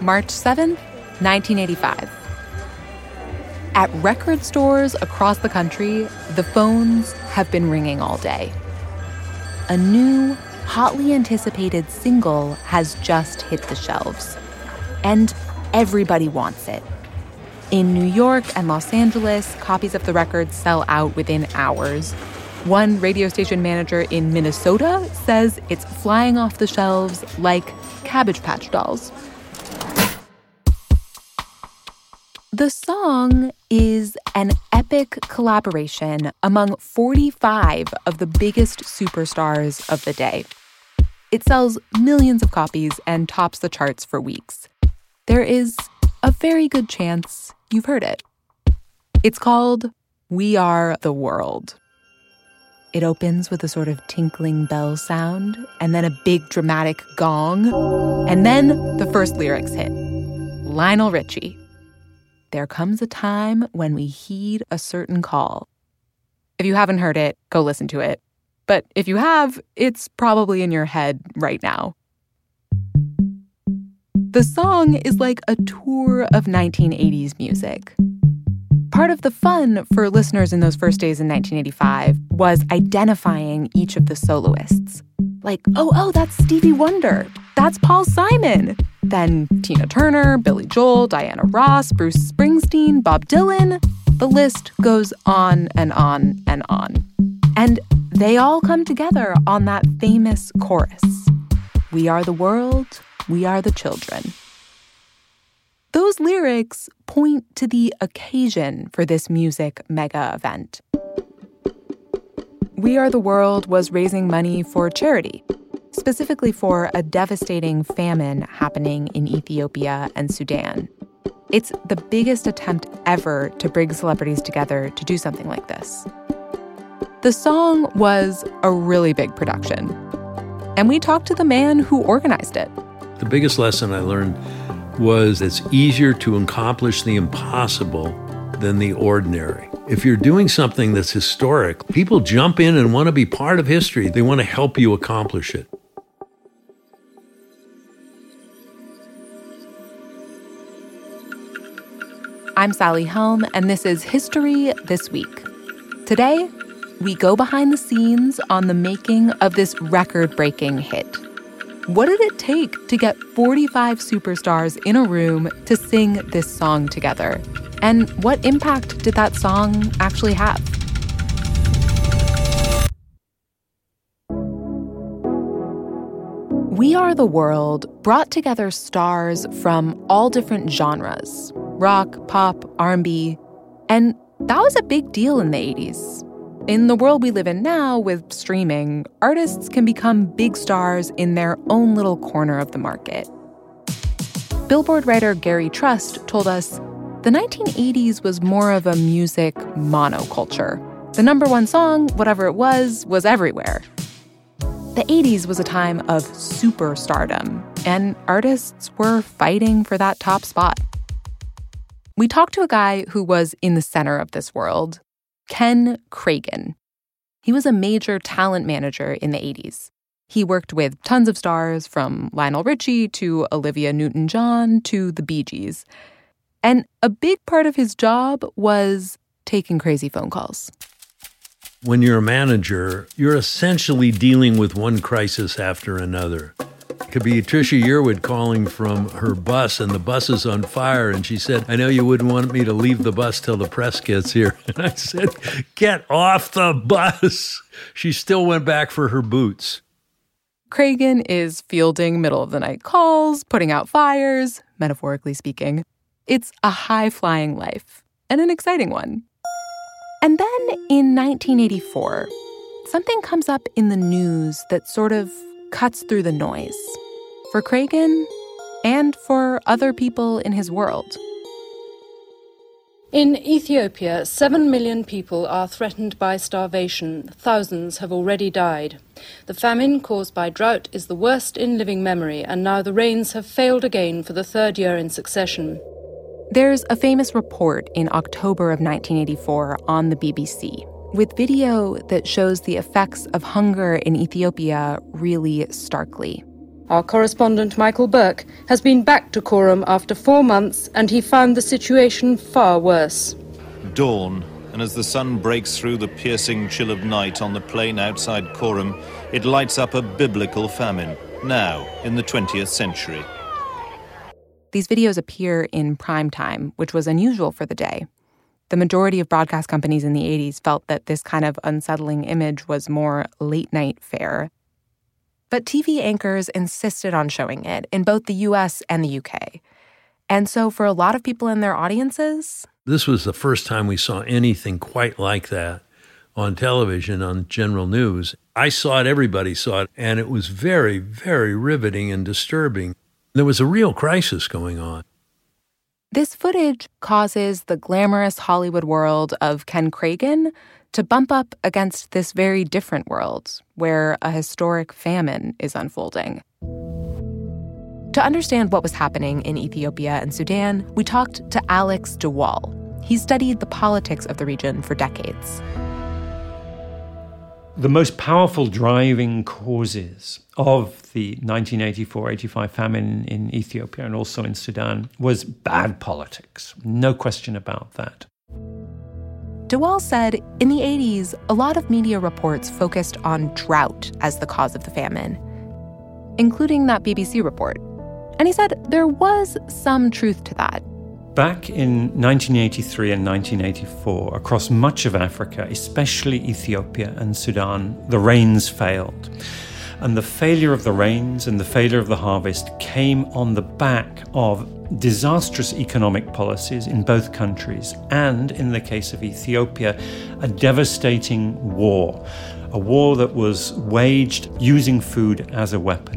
March 7th, 1985. At record stores across the country, the phones have been ringing all day. A new, hotly anticipated single has just hit the shelves. And everybody wants it. In New York and Los Angeles, copies of the record sell out within hours. One radio station manager in Minnesota says it's flying off the shelves like Cabbage Patch Dolls. The song is an epic collaboration among 45 of the biggest superstars of the day. It sells millions of copies and tops the charts for weeks. There is a very good chance you've heard it. It's called We Are the World. It opens with a sort of tinkling bell sound, and then a big dramatic gong, and then the first lyrics hit. Lionel Richie. There comes a time when we heed a certain call. If you haven't heard it, go listen to it. But if you have, it's probably in your head right now. The song is like a tour of 1980s music. Part of the fun for listeners in those first days in 1985 was identifying each of the soloists. Like, oh, that's Stevie Wonder. That's Paul Simon. Then Tina Turner, Billy Joel, Diana Ross, Bruce Springsteen, Bob Dylan. The list goes on and on and on. And they all come together on that famous chorus. We are the world, we are the children. Those lyrics point to the occasion for this music mega event. We Are the World was raising money for charity, specifically for a devastating famine happening in Ethiopia and Sudan. It's the biggest attempt ever to bring celebrities together to do something like this. The song was a really big production, and we talked to the man who organized it. The biggest lesson I learned was it's easier to accomplish the impossible than the ordinary. If you're doing something that's historic, people jump in and want to be part of history. They want to help you accomplish it. I'm Sally Helm, and this is History This Week. Today, we go behind the scenes on the making of this record-breaking hit. What did it take to get 45 superstars in a room to sing this song together? And what impact did that song actually have? We Are the World brought together stars from all different genres: rock, pop, R&B, and that was a big deal in the 80s. In the world we live in now with streaming, artists can become big stars in their own little corner of the market. Billboard writer Gary Trust told us the 1980s was more of a music monoculture. The number one song, whatever it was everywhere. The 80s was a time of superstardom, and artists were fighting for that top spot. We talked to a guy who was in the center of this world, Ken Kragen. He was a major talent manager in the 80s. He worked with tons of stars, from Lionel Richie to Olivia Newton-John to the Bee Gees. And a big part of his job was taking crazy phone calls. When you're a manager, you're essentially dealing with one crisis after another. It could be Trisha Yearwood calling from her bus, and the bus is on fire, and she said, I know you wouldn't want me to leave the bus till the press gets here. And I said, get off the bus. She still went back for her boots. Kragen is fielding middle-of-the-night calls, putting out fires, metaphorically speaking. It's a high-flying life, and an exciting one. And then in 1984, something comes up in the news that sort of cuts through the noise. For Kragen, and for other people in his world. In Ethiopia, 7 million people are threatened by starvation. Thousands have already died. The famine caused by drought is the worst in living memory, and now the rains have failed again for the third year in succession. There's a famous report in October of 1984 on the BBC, with video that shows the effects of hunger in Ethiopia really starkly. Our correspondent Michael Burke has been back to Coram after 4 months, and he found the situation far worse. Dawn, and as the sun breaks through the piercing chill of night on the plain outside Coram, it lights up a biblical famine, now in the 20th century. These videos appear in prime time, which was unusual for the day. The majority of broadcast companies in the 80s felt that this kind of unsettling image was more late-night fare. But TV anchors insisted on showing it in both the U.S. and the U.K. And so for a lot of people in their audiences, this was the first time we saw anything quite like that on television, on general news. I saw it, everybody saw it, and it was very, very riveting and disturbing. There was a real crisis going on. This footage causes the glamorous Hollywood world of Ken Kragen to bump up against this very different world where a historic famine is unfolding. To understand what was happening in Ethiopia and Sudan, we talked to Alex de Waal. He studied the politics of the region for decades. The most powerful driving causes of the 1984-85 famine in Ethiopia and also in Sudan was bad politics. No question about that. De Waal said in the 80s, a lot of media reports focused on drought as the cause of the famine, including that BBC report. And he said there was some truth to that. Back in 1983 and 1984, across much of Africa, especially Ethiopia and Sudan, the rains failed. And the failure of the rains and the failure of the harvest came on the back of disastrous economic policies in both countries, and, in the case of Ethiopia, a devastating war, a war that was waged using food as a weapon.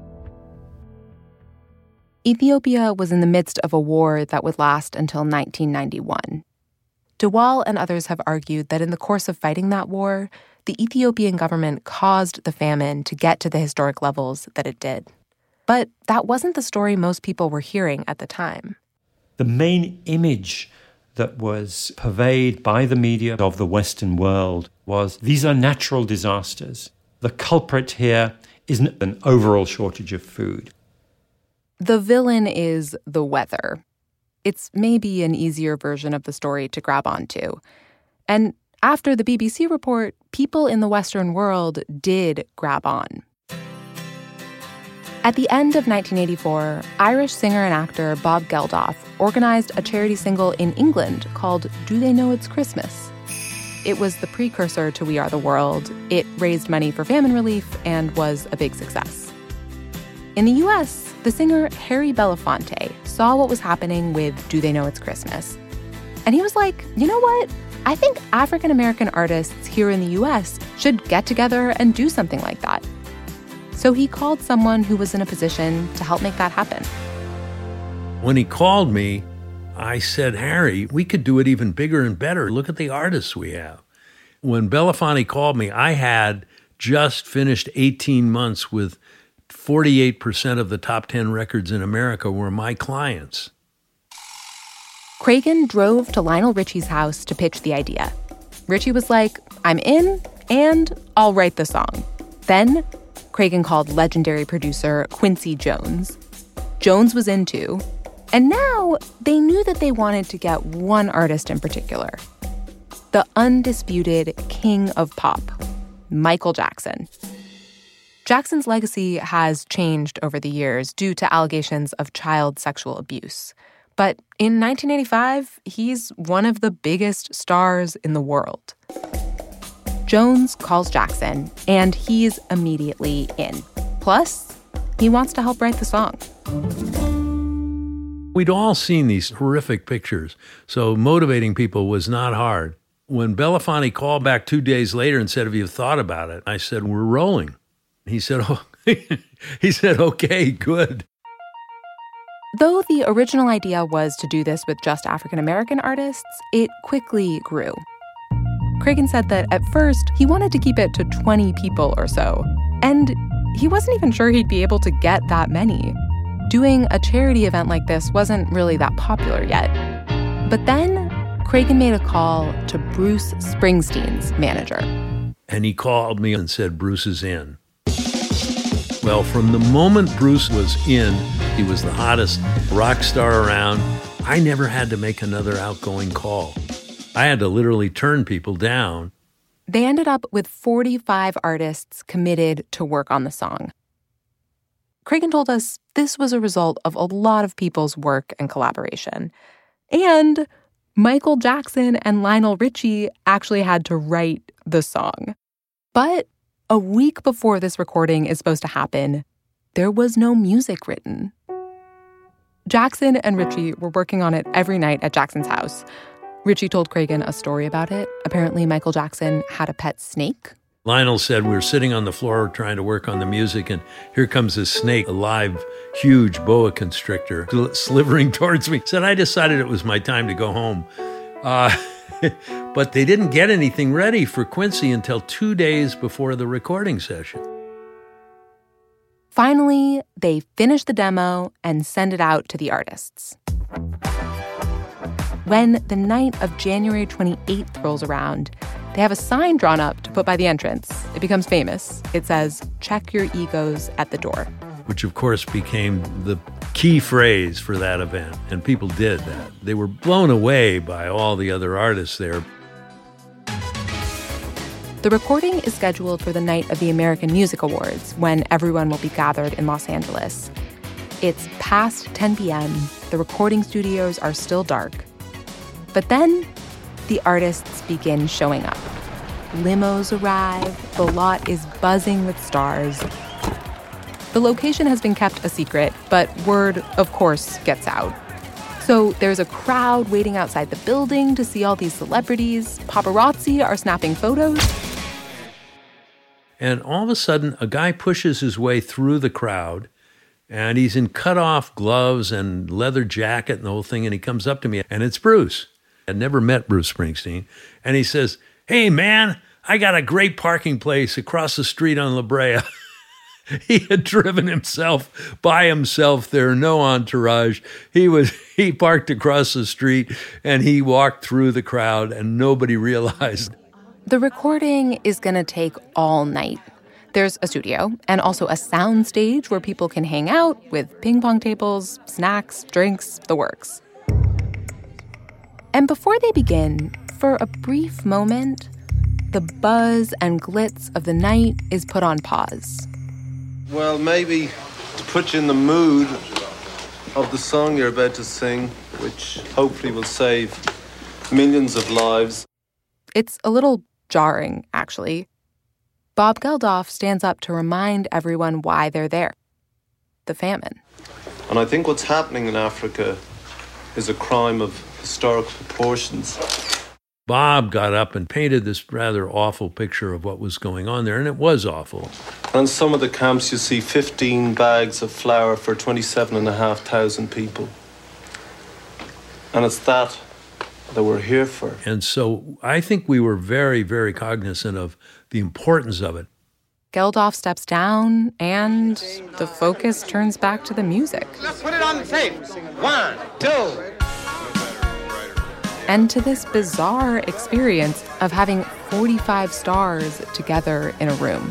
Ethiopia was in the midst of a war that would last until 1991. De Waal and others have argued that in the course of fighting that war, the Ethiopian government caused the famine to get to the historic levels that it did. But that wasn't the story most people were hearing at the time. The main image that was purveyed by the media of the Western world was, these are natural disasters. The culprit here isn't an overall shortage of food. The villain is the weather. It's maybe an easier version of the story to grab onto. And after the BBC report, people in the Western world did grab on. At the end of 1984, Irish singer and actor Bob Geldof organized a charity single in England called Do They Know It's Christmas? It was the precursor to We Are the World. It raised money for famine relief and was a big success. In the U.S., the singer Harry Belafonte saw what was happening with Do They Know It's Christmas? And he was like, you know what? I think African-American artists here in the U.S. should get together and do something like that. So he called someone who was in a position to help make that happen. When he called me, I said, Harry, we could do it even bigger and better. Look at the artists we have. When Belafonte called me, I had just finished 18 months with 48% of the top 10 records in America were my clients. Kragen drove to Lionel Richie's house to pitch the idea. Richie was like, I'm in, and I'll write the song. Then Kragen called legendary producer Quincy Jones. Jones was in too. And now they knew that they wanted to get one artist in particular. The undisputed king of pop, Michael Jackson. Jackson's legacy has changed over the years due to allegations of child sexual abuse. But in 1985, he's one of the biggest stars in the world. Jones calls Jackson, and he's immediately in. Plus, he wants to help write the song. We'd all seen these horrific pictures, so motivating people was not hard. When Belafonte called back 2 days later and said, have you thought about it? I said, we're rolling. He said, okay, good. Though the original idea was to do this with just African-American artists, it quickly grew. Kragen said that at first, he wanted to keep it to 20 people or so. And he wasn't even sure he'd be able to get that many. Doing a charity event like this wasn't really that popular yet. But then, Kragen made a call to Bruce Springsteen's manager. And he called me and said, Bruce is in. Well, from the moment Bruce was in, he was the hottest rock star around. I never had to make another outgoing call. I had to literally turn people down. They ended up with 45 artists committed to work on the song. Cragen told us this was a result of a lot of people's work and collaboration. And Michael Jackson and Lionel Richie actually had to write the song. But a week before this recording is supposed to happen, there was no music written. Jackson and Richie were working on it every night at Jackson's house. Richie told Cragen a story about it. Apparently, Michael Jackson had a pet snake. Lionel said, we were sitting on the floor trying to work on the music, and here comes this snake, a live, huge boa constrictor, slithering towards me. Said, I decided it was my time to go home. But they didn't get anything ready for Quincy until 2 days before the recording session. Finally, they finished the demo and sent it out to the artists. When the night of January 28th rolls around, they have a sign drawn up to put by the entrance. It becomes famous. It says, check your egos at the door. Which, of course, became the key phrase for that event. And people did that. They were blown away by all the other artists there. The recording is scheduled for the night of the American Music Awards, when everyone will be gathered in Los Angeles. It's past 10 p.m. The recording studios are still dark. But then the artists begin showing up. Limos arrive. The lot is buzzing with stars. The location has been kept a secret, but word, of course, gets out. So there's a crowd waiting outside the building to see all these celebrities. Paparazzi are snapping photos. And all of a sudden, a guy pushes his way through the crowd, and he's in cut-off gloves and leather jacket and the whole thing, and he comes up to me, and it's Bruce. I'd never met Bruce Springsteen. And he says, hey, man, I got a great parking place across the street on La Brea. He had driven himself by himself there, no entourage. He parked across the street, and he walked through the crowd, and nobody realized. The recording is going to take all night. There's a studio and also a sound stage where people can hang out with ping pong tables, snacks, drinks, the works. And before they begin, for a brief moment, the buzz and glitz of the night is put on pause. Well, maybe to put you in the mood of the song you're about to sing, which hopefully will save millions of lives. It's a little jarring, actually. Bob Geldof stands up to remind everyone why they're there. The famine. And I think what's happening in Africa is a crime of historic proportions. Bob got up and painted this rather awful picture of what was going on there, and it was awful. And in some of the camps, you see 15 bags of flour for 27,500 people. And it's that we're here for. And so I think we were very, very cognizant of the importance of it. Geldof steps down, and the focus turns back to the music. Let's put it on the tape. 1, 2. And to this bizarre experience of having 45 stars together in a room.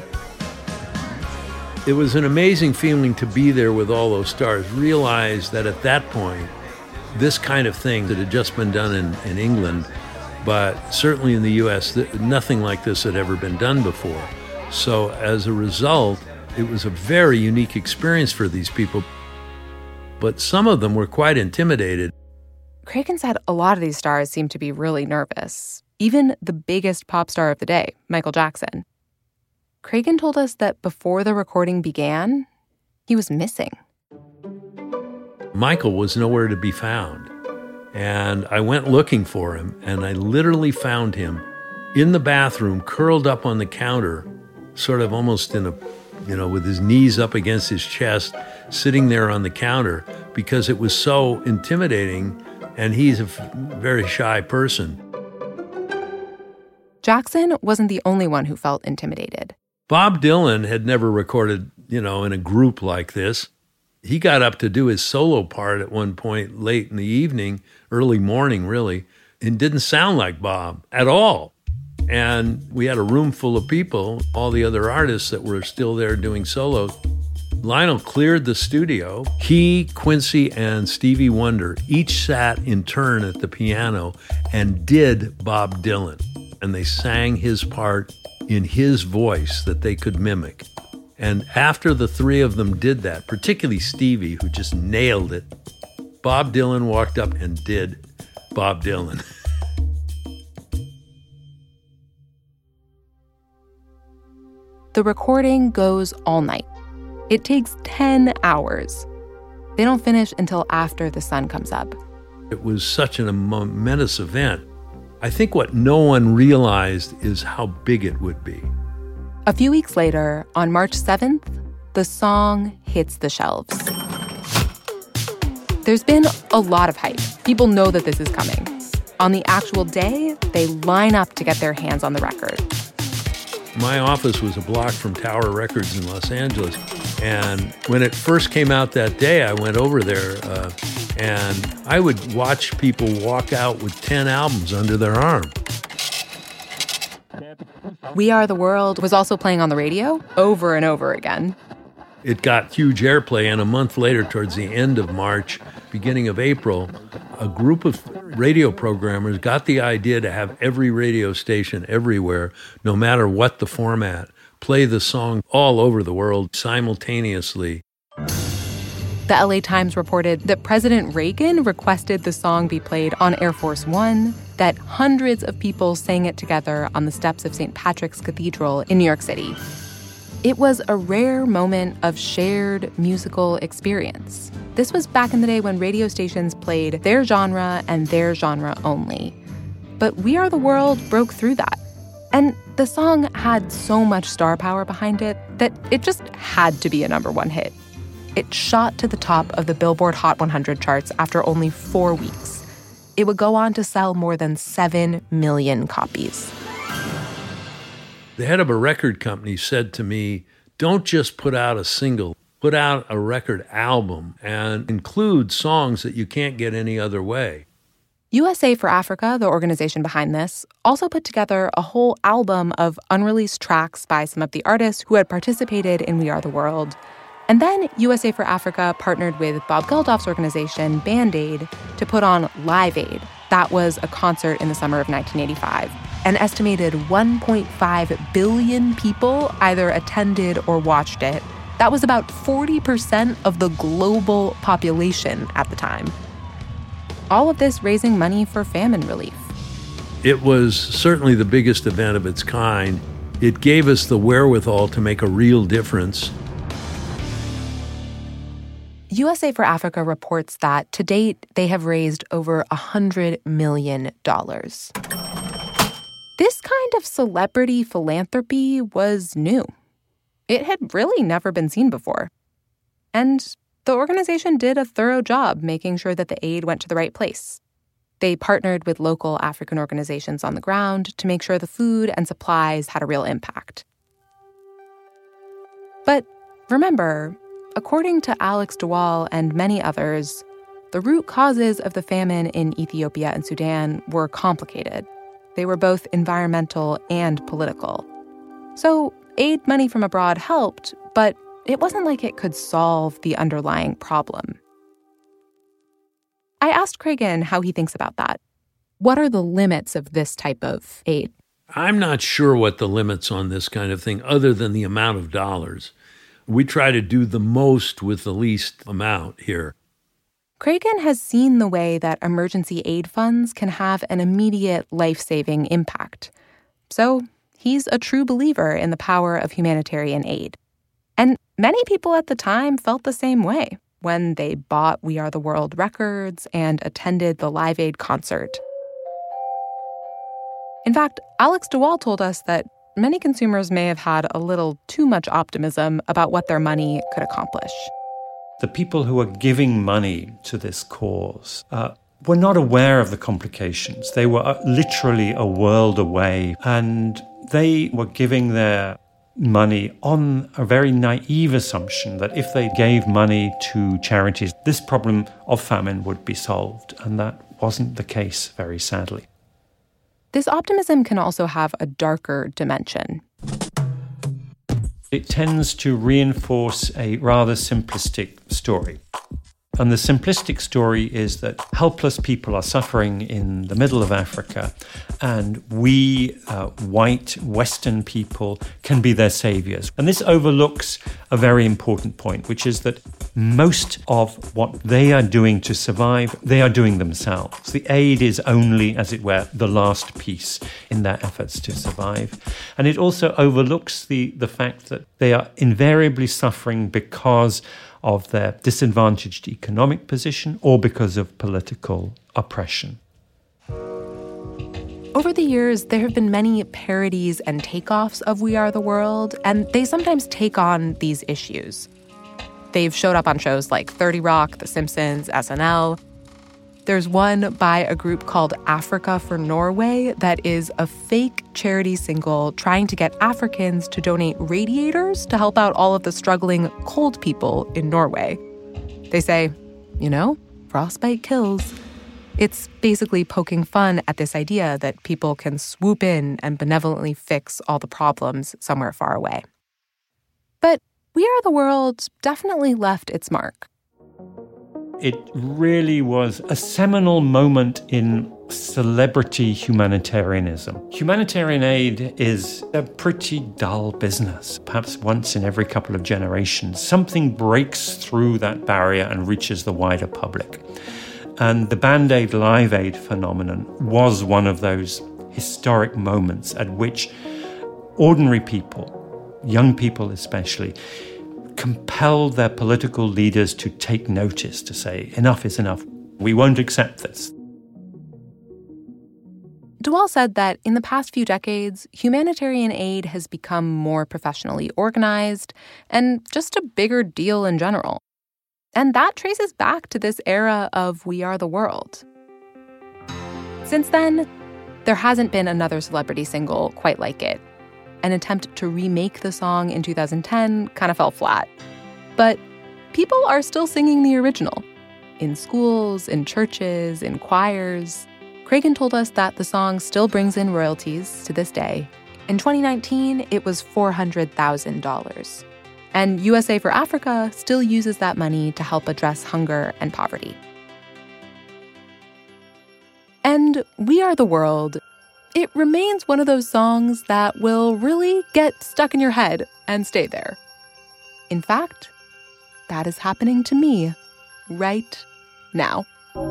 It was an amazing feeling to be there with all those stars, realize that at that point, this kind of thing that had just been done in England, but certainly in the U.S., nothing like this had ever been done before. So as a result, it was a very unique experience for these people. But some of them were quite intimidated. Cragen said a lot of these stars seemed to be really nervous. Even the biggest pop star of the day, Michael Jackson. Cragen told us that before the recording began, he was missing. Michael was nowhere to be found. And I went looking for him, and I literally found him in the bathroom, curled up on the counter, sort of almost in a, with his knees up against his chest, sitting there on the counter, because it was so intimidating, and he's a very shy person. Jackson wasn't the only one who felt intimidated. Bob Dylan had never recorded, in a group like this. He got up to do his solo part at one point late in the evening, early morning really, and didn't sound like Bob at all. And we had a room full of people, all the other artists that were still there doing solos. Lionel cleared the studio. He, Quincy, and Stevie Wonder each sat in turn at the piano and did Bob Dylan. And they sang his part in his voice that they could mimic. And after the three of them did that, particularly Stevie, who just nailed it, Bob Dylan walked up and did Bob Dylan. The recording goes all night. It takes 10 hours. They don't finish until after the sun comes up. It was such a momentous event. I think what no one realized is how big it would be. A few weeks later, on March 7th, the song hits the shelves. There's been a lot of hype. People know that this is coming. On the actual day, they line up to get their hands on the record. My office was a block from Tower Records in Los Angeles. And when it first came out that day, I went over there and I would watch people walk out with 10 albums under their arm. We Are the World was also playing on the radio over and over again. It got huge airplay, and a month later, towards the end of March, beginning of April, a group of radio programmers got the idea to have every radio station everywhere, no matter what the format, play the song all over the world simultaneously. The LA Times reported that President Reagan requested the song be played on Air Force One, that hundreds of people sang it together on the steps of St. Patrick's Cathedral in New York City. It was a rare moment of shared musical experience. This was back in the day when radio stations played their genre and their genre only. But We Are the World broke through that. And the song had so much star power behind it that it just had to be a #1 hit. It shot to the top of the Billboard Hot 100 charts after only 4 weeks. It would go on to sell more than 7 million copies. The head of a record company said to me, don't just put out a single, put out a record album and include songs that you can't get any other way. USA for Africa, the organization behind this, also put together a whole album of unreleased tracks by some of the artists who had participated in We Are the World. And then USA for Africa partnered with Bob Geldof's organization, Band Aid, to put on Live Aid. That was a concert in the summer of 1985. An estimated 1.5 billion people either attended or watched it. That was about 40% of the global population at the time. All of this raising money for famine relief. It was certainly the biggest event of its kind. It gave us the wherewithal to make a real difference. USA for Africa reports that to date, they have raised over $100 million. This kind of celebrity philanthropy was new. It had really never been seen before. And the organization did a thorough job making sure that the aid went to the right place. They partnered with local African organizations on the ground to make sure the food and supplies had a real impact. But remember, according to Alex de Waal and many others, the root causes of the famine in Ethiopia and Sudan were complicated. They were both environmental and political. So aid money from abroad helped, but it wasn't like it could solve the underlying problem. I asked Craigen how he thinks about that. What are the limits of this type of aid? I'm not sure what the limits on this kind of thing, other than the amount of dollars. We try to do the most with the least amount here. Craigen has seen the way that emergency aid funds can have an immediate life-saving impact. So he's a true believer in the power of humanitarian aid. And many people at the time felt the same way when they bought We Are the World records and attended the Live Aid concert. In fact, Alex de Waal told us that many consumers may have had a little too much optimism about what their money could accomplish. The people who were giving money to this cause were not aware of the complications. They were literally a world away, and they were giving their money on a very naive assumption that if they gave money to charities, this problem of famine would be solved, and that wasn't the case, very sadly. This optimism can also have a darker dimension. it tends to reinforce a rather simplistic story. And the simplistic story is that helpless people are suffering in the middle of Africa, and we, white Western people, can be their saviors. And this overlooks a very important point, which is that most of what they are doing to survive, they are doing themselves. The aid is only, as it were, the last piece in their efforts to survive. And it also overlooks the fact that they are invariably suffering because of their disadvantaged economic position or because of political oppression. Over the years, there have been many parodies and takeoffs of We Are the World, and they sometimes take on these issues. They've showed up on shows like 30 Rock, The Simpsons, SNL. There's one by a group called Africa for Norway that is a fake charity single trying to get Africans to donate radiators to help out all of the struggling cold people in Norway. They say, frostbite kills. It's basically poking fun at this idea that people can swoop in and benevolently fix all the problems somewhere far away. But We Are the World definitely left its mark. It really was a seminal moment in celebrity humanitarianism. Humanitarian aid is a pretty dull business. Perhaps once in every couple of generations, something breaks through that barrier and reaches the wider public. And the Band Aid Live Aid phenomenon was one of those historic moments at which ordinary people, young people especially, compelled their political leaders to take notice, to say, enough is enough. We won't accept this. Dewall said that in the past few decades, humanitarian aid has become more professionally organized and just a bigger deal in general. And that traces back to this era of We Are the World. Since then, there hasn't been another celebrity single quite like it. An attempt to remake the song in 2010 kind of fell flat. But people are still singing the original. In schools, in churches, in choirs. Cragen told us that the song still brings in royalties to this day. In 2019, it was $400,000. And USA for Africa still uses that money to help address hunger and poverty. And We Are the World, it remains one of those songs that will really get stuck in your head and stay there. In fact, that is happening to me right now.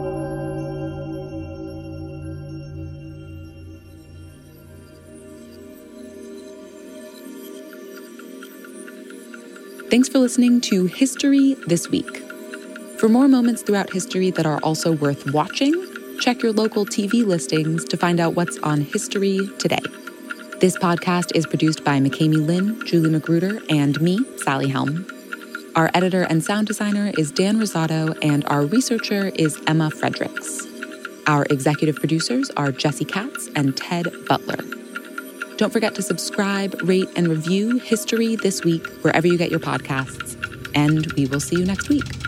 Thanks for listening to History This Week. For more moments throughout history that are also worth watching, check your local TV listings to find out what's on History Today. This podcast is produced by McKamey Lynn, Julie Magruder, and me, Sally Helm. Our editor and sound designer is Dan Rosato, and our researcher is Emma Fredericks. Our executive producers are Jesse Katz and Ted Butler. Don't forget to subscribe, rate, and review History This Week wherever you get your podcasts. And we will see you next week.